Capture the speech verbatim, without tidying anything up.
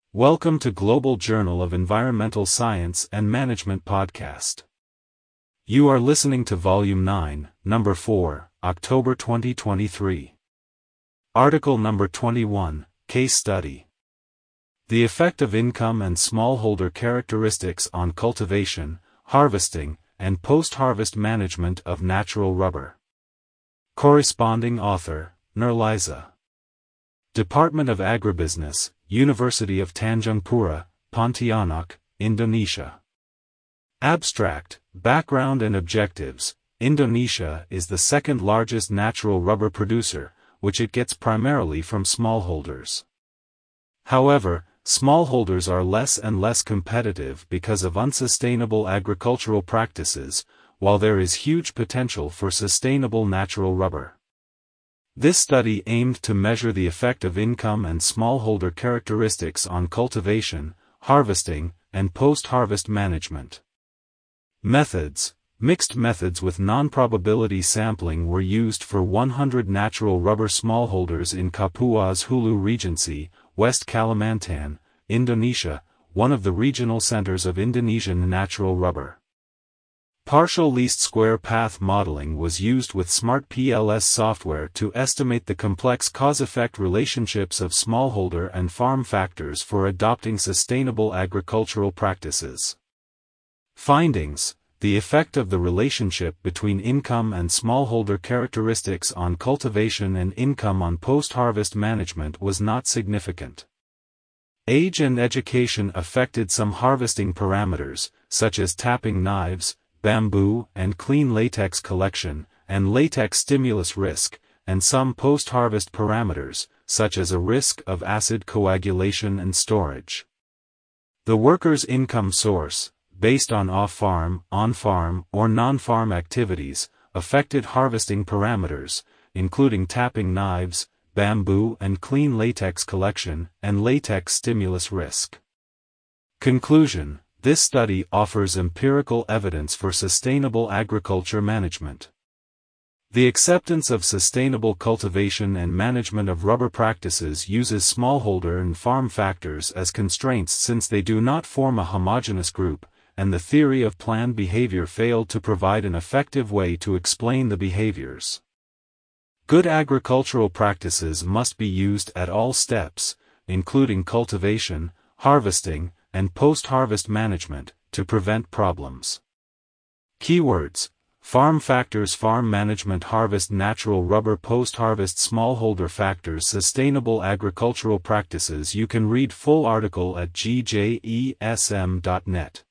Welcome to Global Journal of Environmental Science and Management podcast. You are listening to Volume nine, Number four, October twenty twenty-three. Article Number twenty-one, Case Study. The Effect of Income and Smallholder Characteristics on Cultivation, Harvesting, and Post-Harvest Management of Natural Rubber. Corresponding author, Nurliza. Department of Agribusiness, University of Tanjung Pura, Pontianak, Indonesia. Abstract, Background and Objectives. Indonesia is the second largest natural rubber producer, which it gets primarily from smallholders. However, smallholders are less and less competitive because of unsustainable agricultural practices, while there is huge potential for sustainable natural rubber. This study aimed to measure the effect of income and smallholder characteristics on cultivation, harvesting, and post-harvest management. Methods. Mixed methods with non-probability sampling were used for one hundred natural rubber smallholders in Kapuas Hulu Regency, West Kalimantan, Indonesia, one of the regional centers of Indonesian natural rubber. Partial least square path modeling was used with SmartPLS software to estimate the complex cause-effect relationships of smallholder and farm factors for adopting sustainable agricultural practices. Findings. The effect of the relationship between income and smallholder characteristics on cultivation and income on post-harvest management was not significant. Age and education affected some harvesting parameters, such as tapping knives, bamboo and clean latex collection, and latex stimulus risk, and some post-harvest parameters, such as a risk of acid coagulation and storage. The worker's income source, based on off-farm, on-farm, or non-farm activities, affected harvesting parameters, including tapping knives, bamboo and clean latex collection, and latex stimulus risk. Conclusion. This study offers empirical evidence for sustainable agriculture management. The acceptance of sustainable cultivation and management of rubber practices uses smallholder and farm factors as constraints since they do not form a homogeneous group, and the theory of planned behavior failed to provide an effective way to explain the behaviors. Good agricultural practices must be used at all steps, including cultivation, harvesting, and post-harvest management, to prevent problems. Keywords: farm factors, farm management, harvest, natural rubber, post-harvest, smallholder factors, sustainable agricultural practices. You can read full article at G J E S M dot net.